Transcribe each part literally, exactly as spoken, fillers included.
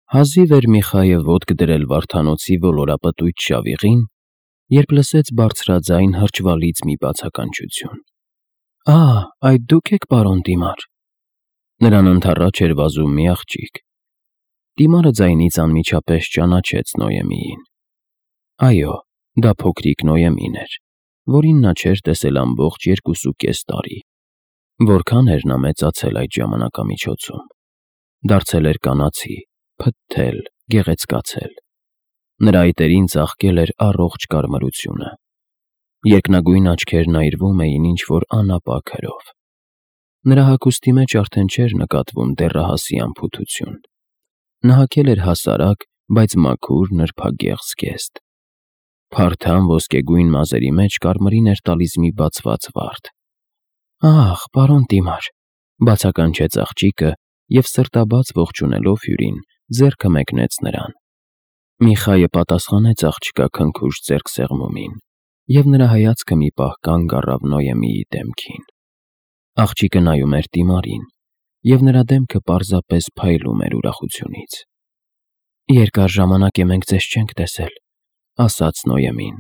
Հազիվ էր Միխայը ոտք դրել Վարդանոցի ոլորապտույտ շավիղին, երբ լսեց բարձրաձայն հրճվալից մի բացականչություն. «Ա՜, այդ դուք եք, պարոն Դիմար»։ Նրան ընդառաջ էր վազում մի աղջիկ։ Դիմարը ձայնից անմիջապես ճանաչեց Նոյեմիին։ Այո, դա փոքրիկ Նոյեմին էր, որին նա չէր տեսել ամբողջ երկուսուկես տարի։ Որքան էր նա մեծացել այդ ժամանակամիջոցում։ Դարձել էր կանացի, փթթել, գեղեցկացել։ Նրա այտերին ծաղկել էր առողջ կարմրությունը։ Երկնագույն աչքերն այրվում էին ինչ-որ անապակ հրով։ Նրա հագուստի մեջ արդեն չէր նկատվում դեռահասի անփութություն։ Նա հագել էր հասարակ, բայց մաքուր նրբագեղ զգեստ։ Փարթամ ոսկեգույն մազերի մեջ կարմիրին էր տալիս մի բացված վարդ։ «Ախ, պարոն Դիմար», բացականչեց աղջիկը և սրտաբաց ողջունելով հյուրին, ձեռքը մեկնեց նրան։ Միխայը պատասխանեց աղջկա քնքուշ ձեռքսեղմումին, և նրա հայացքը մի պահ կանգ առավ Նոյեմիի դեմքին։ Աղջիկը նայում էր Դիմարին, և նրա դեմքը պարզապես փայլում էր ուրախությունից։ «Երկար ժամանակ է մենք ձեզ չենք տեսել», ասաց Նոյեմին։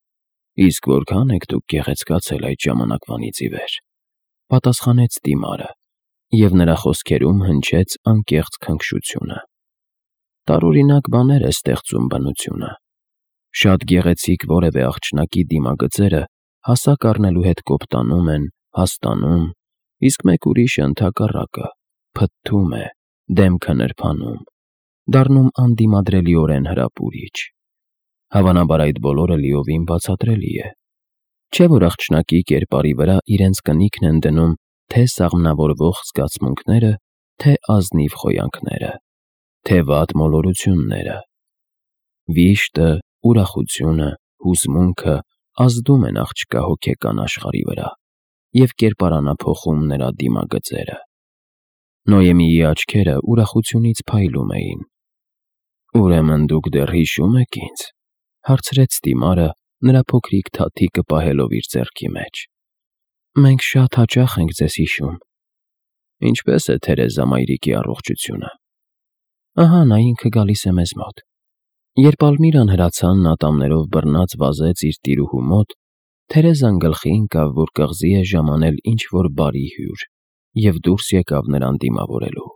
«Իսկ որքան եք դուք գեղեցկացել այդ ժամանակվանից ի վեր», պատասխանեց Դիմարը, և նրա խոսքերում հնչեց անկեղծ քնքշությունը։ Տարօրինակ բաներ է ստեղծում բնությունը։ Շատ գեղեցիկ որևէ աղջնակի դիմագծերը հասակ առնելու հետ կոպտանում են, հաստանում, իսկ մեկ ուրիշը ընդհակառակը փթթում է, դեմքը նրբանում, դառնում անդիմադրելիորեն հրապուրիչ։ Հավանաբար այդ բոլորը լիովին բացատրելի է։ Չէ՞ որ աղջնակի կերպարի վրա իրենց կնիքն են դնում թե սաղմնավորվող զգացմունքները, թե ազնիվ խոյանքները, թե վատ մոլորությունները։ Վիշտը, ուրախությունը, հուզմունքը ազդում են աղջկա հոգեկան աշխարհի վրա և կերպարանափոխում նրա դիմագծերը։ Նոյեմիի աչքերը ուրախությունից փայլում էին։ «Ուրեմն դուք դեռ հիշում եք ինձ», հարցրեց Դիմարը, նրա փոքրիկ թաթիկը պահելով իր ձեռքի մեջ։ «Մենք շատ հաճախ ենք ձեզ հիշում»։ «Ինչպե՞ս է Թերեզա մայրիկի առողջությունը»։ «Ահա նա ինքը գալիս է մեզ մոտ»։ Երբ Ալմիրան հրացանն ատամներով բռնած վազեց իր տիրուհու մոտ, Թերեզան գլխի ընկավ, որ կղզի է ժամանել ինչ-որ բարի հյուր, և դուրս եկավ նրան դիմավորելու։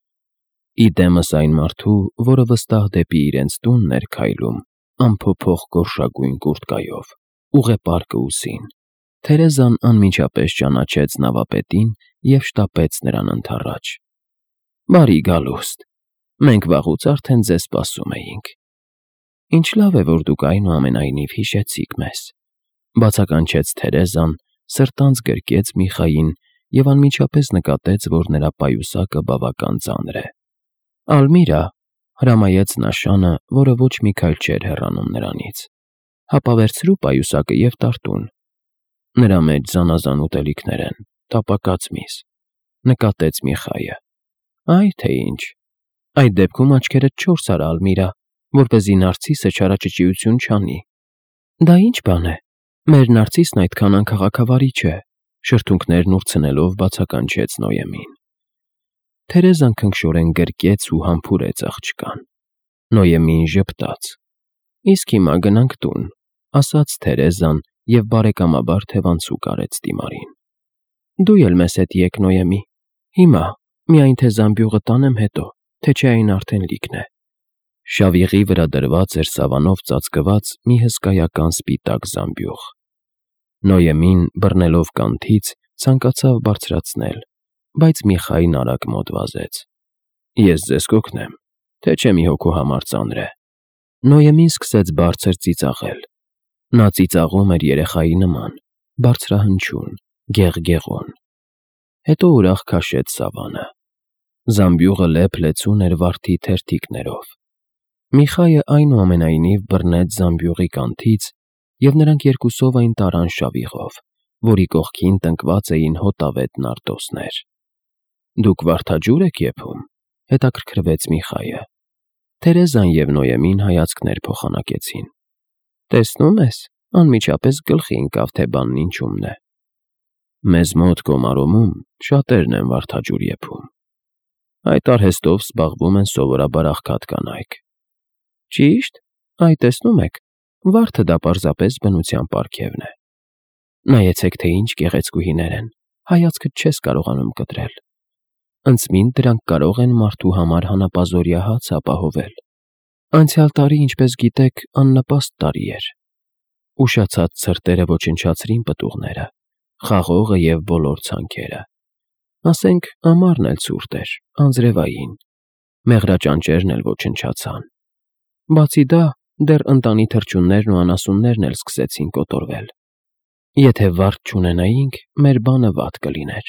Ի դեմս այն մարդու, որը վստահ դեպի իրենց տունն էր քայլում, անփոփոխ գորշագույն կուրտկայով, ուղեպար կուսին, Թերեզան անմիջապես ճանաչեց նավապետին և շտապեց նրան ընդառաջ։ «Բարի գալուստ, մենք վաղուց արդեն ձեզ սպասում էինք»։ «Ինչ լավ է, որ դուք այնուամենայնիվ հիշեցիք մեզ», բացականչեց Թերեզան, սրտանց գրկեց Միխային և անմիջապես նկատեց, որ նրա պայուսակը բավական ծանր է։ «Ալմիրա», հրամայեց նա շանը, որը ոչ մի քայլ չէր հեռանում նրանից, «հապա վերցրու պայուսակը և տարտուն»։ «Նրա մեջ զանազան ուտելիքներ են, տապակած միս», նկատեց Միխայը։ «Այ թե ինչ։ Այդ դեպքում աչքերդ չորս արա, Ալմիրա, որպեսզի Նարցիսը չարաճճիություն չանի»։ «Դա ինչ բան է։ Մեր Նարցիսն այդքան անքաղաքավարի չէ», շրթունքներն ուրցնելով բացականչեց Նոյեմին։ Թերեզան քնքշորեն գրկեց ու համբուրեց աղջկան։ Նոյեմին ժպտաց։ «Իսկ հիմա գնանք տուն», ասաց Թերեզան և բարեկամաբար թևանցուկ արեց Դիմարին։ «Դու էլ մեզ հետ եկ, Նոյեմի, հիմա, միայն թե զամբյուղը տանեմ հետո, թե չէ այն արդեն լիքն է»։ Շավիղի վրա դրված էր սավանով ծածկված մի հսկայական սպիտակ զամբյուղ։ Նոյեմին, բռնելով կանթից, ցանկացավ բարձրացնել, բայց Միխային արագ մոտ վազեց։ «Ես ձեզ կօգնեմ, թե չէ մի հոգու համար ծանր է»։ Նոյեմին սկսեց բարձր ծիծաղել։ Նա ծիծաղում էր երեխայի նման, բարձրահնչյուն, գեղգեղոն։ Հետո ուրախ քաշեց սավանը։ Զամբյուղը լեփ-լեցուն էր վարդի թերթիկներով։ Միխայը այնուամենայնիվ բռնեց զամբյուղի կանթից, և նրանք երկուսով այն տարան շավիղով, որի կողքին տնկված էին հոտավետ նարդոսներ։ «Դուք վարդաջո՞ւր եք եփում», հետաքրքրվեց Միխայը։ Թերեզան և Նոյեմին հայացքներ փոխանակեցին։ «Տեսնում ես, անմիջապես գլխի ընկավ, թե բանն ինչումն է»։ «Մեզ մոտ Կոմարոմում շատերն են վարդաջուր եփում»։ Այդ արհեստով զբաղվում են սովորաբար աղքատ կանայք։ Ճիշտ, այ տեսնում եք, վարդը դա պարզապես բնության պարգևն է։ Նայեցեք, թե ինչ գեղեցկուհիներ են, հայացքդ չես կարողանում կտրել։ Ընծմին դրանք կարող են մարդու համար հանապազօրյա հաց ապահովել։ Անցյալ տարի, ինչպես գիտեք, աննպաստ տարի էր։ Ուշացած ցրտերը ոչնչացրին պտուղները, խաղողը և բոլոր ցանքերը։ Ասենք, ամառն էլ ցուրտ էր, անձրևային, մեղրաճանճերն էլ ոչնչացան։ Բացի դա, դեռ ընտանի թռչուններն ու անասուններն էլ սկսեցին կոտորվել։ Եթե վարդ չունենայինք, մեր բանը վատ կլիներ։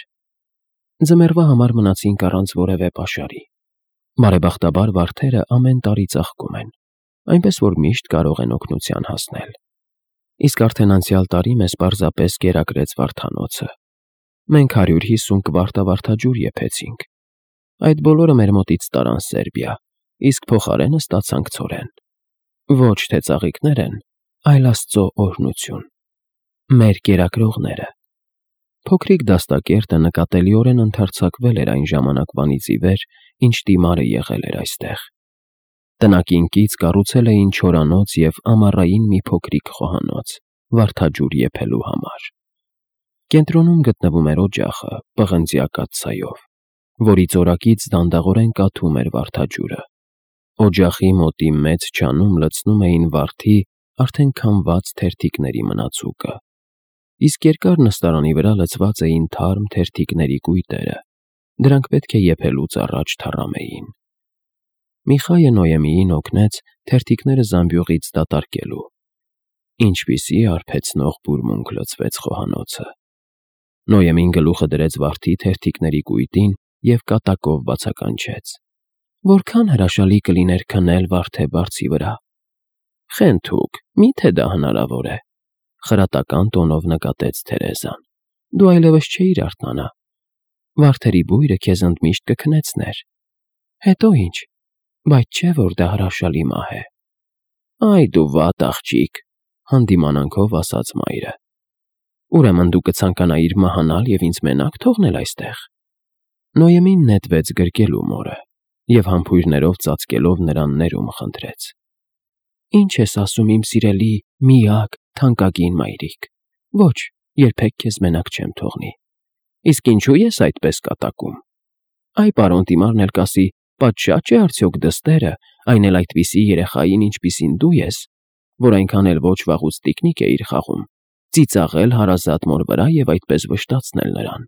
Ձմեռվա համար մնացինք առանց որևէ պաշարի։ Բարեբախտաբար վարդերը ամեն տարի ծաղկում են, այնպես որ միշտ կարող են օգնության հասնել։ Իսկ արդեն անցյալ տարի մեզ պարզապես կերակրեց վարդանոցը։ Մենք հարյուր հիսուն կվարտավարդաջուր եփեցինք։ Այդ բոլորը մեր մոտից տարան Սերբիա, իսկ փոխարենը ստացանք ցորեն։ Ոչ թե ծաղիկներ են, այլ Աստծո օրհնություն։ Մեր կերակրողները։ Փոքրիկ դաստակերտը նկատելիորեն ընդարձակվել էր այն ժամանակվանից ի վեր, ինչ Տիմարը եղել էր այստեղ։ Տնակին կից կառուցել էին չորանոց և ամառային մի փոքրիկ խոհանոց, վարդաջուր եփելու համար։ Կենտրոնում գտնվում էր օջախը, պղնձյա կաթսայով, որից օրակից դանդաղորեն կաթում էր վարդաջուրը։ Օջախի մոտի մեծ չանում լցնում էին վարդի արդեն քամված թերթիկների մնացուկը, իսկ երկար նստարանի վրա լցված էին թարմ թերթիկների կույտերը, դրանք պետք է եփելուց առաջ թառամեին։ Միխայը Նոյեմիին օգնեց թերթիկները զամբյուղից դատարկելու։ Ինչպիսի արբեցնող բուրմունք լցվեց խոհանոցը։ Նոյեմին գլուխը դրեց վարդի թերթիկների կույտին և կատակով բացականչեց. Որքան հրաշալի կլիներ քնել վարդե բարձի վրա։ Խենթուկ, միթե դա հնարավոր է, խրատական տոնով նկատեց Թերեզան։ Դու այլևս չէիր արթնանա։ Վարդերի բույրը քեզ ընդմիշտ կքնեցներ։ Հետո ինչ, բայց չէ որ դա հրաշալի մահ է։ Այ դու վատ աղջիկ, հանդիմանանքով ասաց մայրը։ Ուրեմն դու կցանկանայիր մահանալ և ինձ մենակ թողնել այստեղ։ Նոյեմին նետվեց գրկելու մորը և համբույրներով ծածկելով նրան ներում խնդրեց. Ինչ ես ասում, իմ սիրելի, միակ, թանկագին մայրիկ։ Ոչ, երբեք քեզ մենակ չեմ թողնի։ Իսկ ինչու ես այդպես կատակում։ Այ պարոն Տիմարն էլ կասի, պատշաճ է արդյոք դստերը, այն էլ այդպիսի երեխային, ինչպիսին դու ես, որ այնքան էլ ոչ վաղուց տիկնիկ էիր խաղում, ծիծաղել հարազատ մոր վրա և այդպես վշտացնել նրան։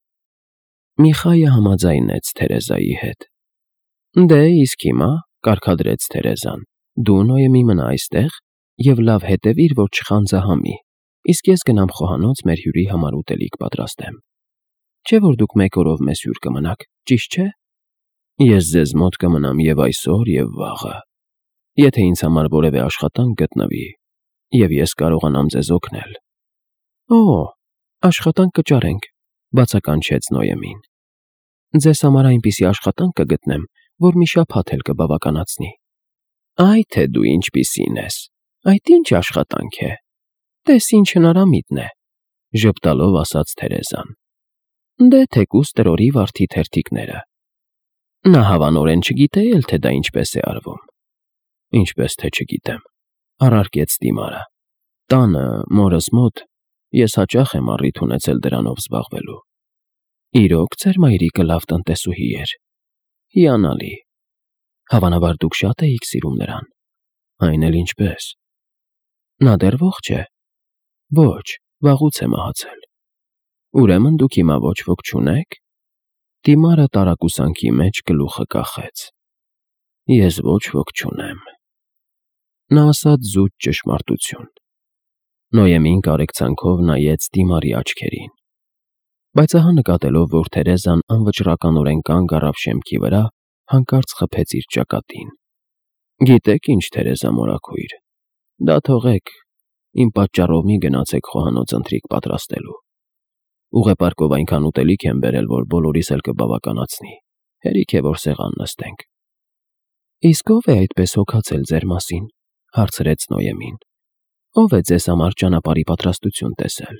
Միխայը համաձայնեց Թերեզայի հետ։ Դե, իսկ հիմա, կարգադրեց Թերեզան, դու Նոյեմի մնա այստեղ և լավ հետևիր, որ չխանձահամի, իսկ ես գնամ խոհանոց մեր հյուրի համար ուտելիք պատրաստեմ։ Չէ որ դուք մեկ օրով մեզ հյուր կմնաք, ճիշտ չէ։ Ես ձեզ մոտ կմնամ և այսօր, և վաղը, եթե ինձ համար որևէ աշխատանք գտնվի, և ես կարողանամ ձեզ օգնել։ Օ, աշխատանք կճարենք, բացականչեց Նոյեմին։ Ձեզ համար այնպիսի աշխատանք կգտնեմ, որ մի շաբաթ էլ կբավականացնի։ Այ թե դու ինչպիսին ես, այդ ինչ աշխատանք է։ Տես ինչ հնարամիտ է, ժպտալով ասաց Թերեզան։ Դե թեկուզ տրորի վարդի թերթիկները։ Նա հավանորեն չգիտե էլ, թե դա ինչպես է արվում։ Ինչպես թե չգիտեմ, առարկեց Տիմարը։ Տանը, մորս մոտ, ես հաճախ եմ առիթ ունեցել դրանով զբաղվելու։ Իրոք ձեր մայրիկը լավ տնտեսուհի էր։ Հիանալի։ Հավանաբար դուք շատ էիք սիրում նրան։ Այն էլ ինչպես։ Նա դեռ ողջ է։ Ոչ, վաղուց է մահացել։ Ուրեմն դուք հիմա ոչ ոք չունեք։ Տիմարը տարակուսանքի մեջ գլուխը կախեց։ Ես ոչ ոք չունեմ։ Նա ասաց զուտ ճշմարտություն։ Նոյեմին կարեկցանքով նայեց Տիմարի աչքերին։ Բայց ահա նկատելով, որ Թերեզան անվճռականորեն կանգ առավ շեմքի վրա, հանկարծ խփեց իր ճակատին։ Գիտեք ինչ, Թերեզա մորաքույր, դա թողեք, իմ պատճառով մի գնացեք խոհանոց ընթրիք պատրաստելու։ Ուղեպարկով այնքան ուտելիք եմ բերել, որ բոլորիս էլ կբավականացնի։ Հերիք է, որ սեղան նստենք։ Իսկ ով է այդպես հոգացել ձեր մասին, հարցրեց Նոյեմին։ Ով է ձեզ համար ճանապարհի պատրաստություն տեսել։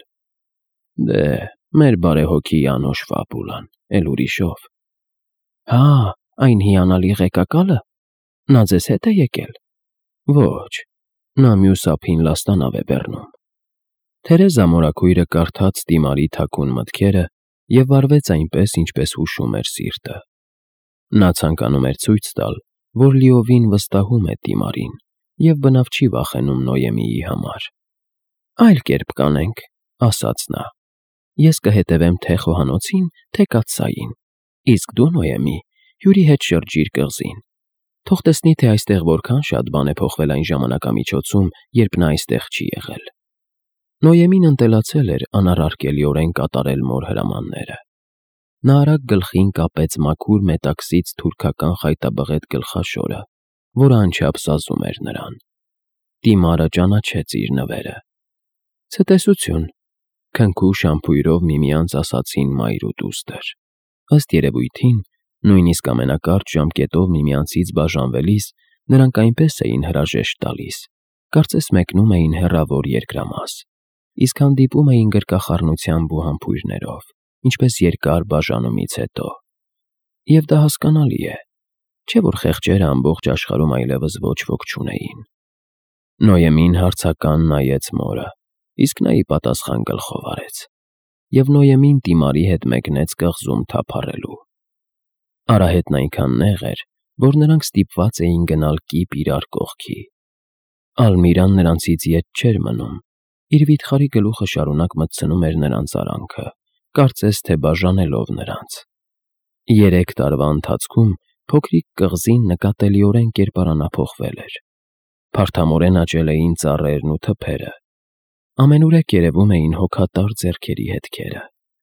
Դե, մեր բարեհոգի Անոշ Ֆաբուլան, էլ ուրիշով։ Հա, Այն հիանալի ղեկակալը։ Նա ձեզ հետ է եկել։ Ոչ, նա մյուս ափին լաստանավ է բեռնում։ Թերեզա մորաքույրը կարդաց Դիմարի թաքուն մտքերը և վարվեց այնպես, ինչպես հուշում էր սիրտը։ Նա ցանկանում էր ցույց տալ, որ լիովին վստահում է Դիմարին և բնավ չի վախենում Նոյեմիի համար։ Այլ կերպ կանենք, ասաց նա. ես կհետևեմ թե խոհանոցին, թե կաթսային, իսկ դու, Նոյեմի, հյուրի հետ շրջիր կղզին։ Թող տեսնի, թե այստեղ որքան շատ բան է փոխվել այն ժամանակամիջոցում, երբ նա այստեղ չի եղել։ Նոյեմին ընտելացել էր անառարկելիորեն կատարել մոր հրամանները։ Նա արագ գլխին կապեց մաքուր մետաքսից թուրքական խայտաբղետ գլխաշորը, որը անչափ սազում էր նրան։ Դիմարը ճանաչեց իր նվերը։ Ցտեսություն, քնքու շամփույրով միմյանց ասացին մայր ու դուստր։ Ըստ երևույթին, նույնիսկ ամենակարճ ժամկետով միմյանցից բաժանվելիս նրանք այնպես էին հրաժեշտ տալիս, կարծես մեկնում էին հեռավոր երկրամաս, իսկ հանդիպում էին գրկախառնությամբ ու համբույրներով, ինչպես երկար բաժանումից հետո։ Եվ դա հասկանալի է, չէ՞ որ խեղճերը ամբողջ աշխարհում այլևս ոչ ոք չունեին։ Նոյեմին հարցական նայեց մորը, իսկ նա ի պատասխան գլխով արեց, և Նոյեմին Դիմարի հետ մեկնեց կղզում թափառելու։ Արահետն այնքան նեղ էր, որ նրանք ստիպված էին գնալ կիպ իրար կողքի։ Ալմիրան նրանցից ետ չէր մնում, իր վիթխարի գլուխը շարունակ մտցնում էր նրանց արանքը, կարծես թե բաժանելով նրանց։ Երեք տարվա ընթացքում փոքրիկ կղզին նկատելիորեն կերպարանափոխվել էր։ Փարթամորեն աճել էին ծառերն ու թփերը։ Ամենուրեք երևում էին հոգատար ձեռքերի հետքերը։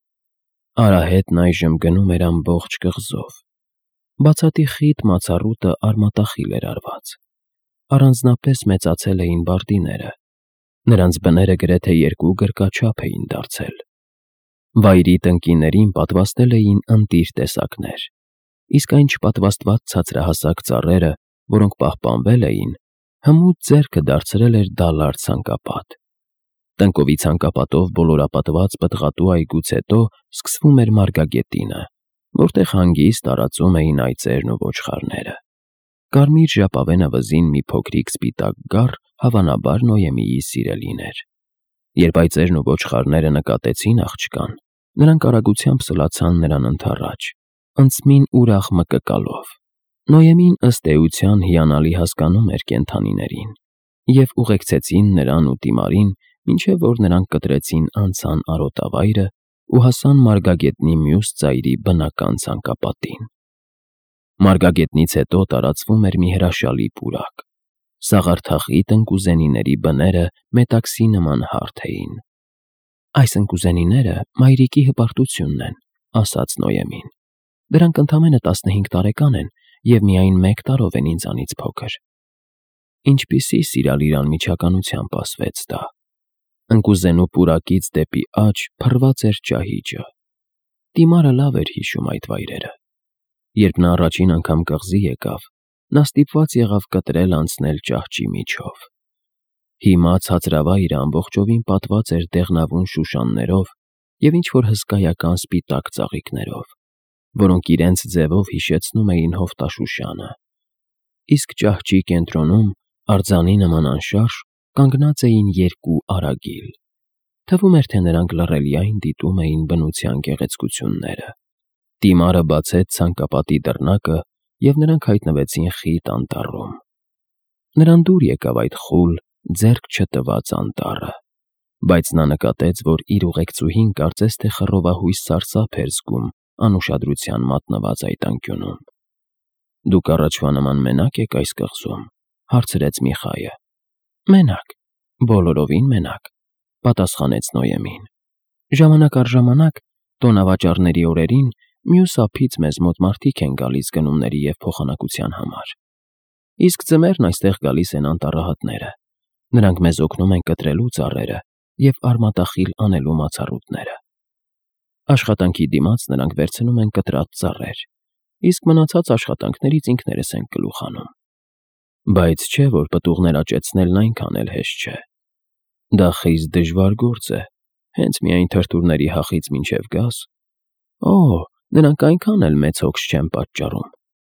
Արահետն այժմ գնում էր ամբողջ կղզով։ Բացատի խիտ մացառուտը արմատախիլ էր արված։ Առանձնապես մեծացել էին բարդիները։ Նրանց բները գրեթե երկու գրկաչափ էին դարձել։ Վայրի տնկիներին պատվաստել էին ընտիր տեսակներ, իսկ այն չպատվաստված ցածրահասակ ծառերը, որոնք պահպանվել էին, հմուտ ձեռքը դարձրել էր դալար ցանկապատ։ Տնկովի ցանկապատով բոլորապատված պտղատու այգուց հետո սկսվում էր մարգագետինը, որտեղ հանգիստ տարածում էին այծերն ու ոչխարները։ Կարմիր ժապավենը վզին մի փոքրիկ սպիտակ գառ հավանաբար Նոյեմիի սիրելին էր։ Երբ այծերն ու ոչխարները նկատեցին աղջկան, նրանք արագությամբ սլացան նրան ընդառաջ, անցմին ուրախ մկկալով։ Նոյեմին ըստ էության հիանալի հասկանում էր կենդանիներին, և ուղեկցեցին նրան ու Դիմարին, մինչև որ նրանք կտրեցին անցան արոտավայրը ու հասան մարգագետնի մյուս ծայրի բնական ցանկապատին։ Մարգագետնից հետո տարածվում էր մի հրաշալի պուրակ։ Սաղարթախի տնկուզենիների բները մետաքսի նման հարթ էին։ Այս ընկուզենիները մայրիկի հպարտությունն են, ասաց Նոյեմին։ Դրանք ընդամենը տասնհինգ տարեկան են և միայն մեկ տարով են ինձանից փոքր։ Ինչպիսի սիրալիր անմիջականությամբ ասվեց դա։ Ընկուզենու պուրակից դեպի աջ փռված էր ճահիճը։ Դիմարը լավ էր հիշում այդ վայրերը։ Երբ նա առաջին անգամ կղզի եկավ, նա ստիպված եղավ կտրել անցնել ճահճի միջով։ Հիմա ցածրավայրը ամբողջովին պատված էր դեղնավուն շուշաններով և ինչ-որ հսկայական սպիտակ ծաղիկներով, որոնք իրենց ձևով հիշեցնում էին հովտաշուշանը։ Իսկ ճահճի կենտրոնում, արձանի նման անշարժ, կանգնած էին երկու արագիլ։ Թվում էր, թե նրանք լռելիայն դիտում էին բնության գեղեցկությունները։ Դիմարը բացեց ցանկապատի դռնակը, և նրանք հայտնվեցին խիտ անտառում։ Նրան դուր եկավ այդ խուլ, ձեռք չտված անտառը, բայց նա նկատեց, որ իր ուղեկցուհին կարծես թե խռովահույս սարսափ էր զգում անուշադրության մատնված այդ անկյունում։ Դուք առաջվա նման մենա՞կ եք այս կղզում, հարցրեց Միխայը։ Մենակ, բոլորովին մենակ, պատասխանեց Նոյեմին։ Ժամանակ առ ժամանակ, տոնավաճառների օրերին, մյուս ափից մեզ մոտ մարդիկ են գալիս գնումների և փոխանակության համար։ Իսկ ձմեռն այստեղ գալիս են անտառահատները։ Նրանք մեզ օգնում են կտրելու ծառերը և արմատախիլ անելու մացառուտները։ Աշխատանքի դիմաց նրանք վերցնում են կտրած ծառեր, իսկ մնացած աշխատանքներից ինքներս ենք գլուխ հանում։ Բայց չէ՞ որ պտուղներ աճեցնելն այնքան էլ հեշտ չէ։ Դա խիստ դժվար գործ է, հենց միայն թրթուրների հախից մինչև գաս։ Օ՜, նրանք այնքան էլ մեծ հոգս չեն պատճառում։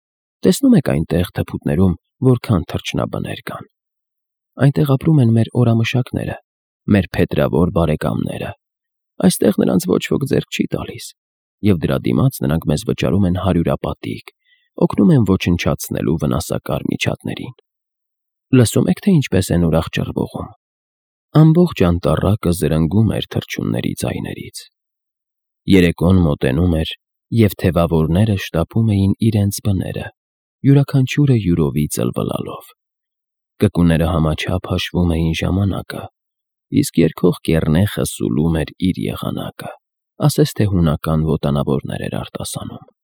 Տեսնում եք այնտեղ թփուտներում որքան թռչնաբներ կան։ Այնտեղ ապրում են մեր օրամշակները, մեր փետրավոր բարեկամները։ Այստեղ նրանց ոչ ոք ձեռք չի տալիս, և դրա դիմաց նրանք մեզ վճարում են հարյուրապատիկ, օգնում են ոչնչացնելու վնասակար միջատներին։ Լսո՞ւմ եք, թե ինչպես են ուրախ ճռվողում։ Ամբողջ անտառակը զրնգում էր թռչունների ձայներից։ Երեկոն մոտենում էր, և թևավորները շտապում էին իրենց բները, յուրաքանչյուրը յուրովի ծլվլալով։ Կկուները համաչափ հաշվում էին ժամանակը, իսկ երգող կեռնեխը սուլում էր իր եղանակը, ասես թե հունական ոտանավորներ էր արտասանում։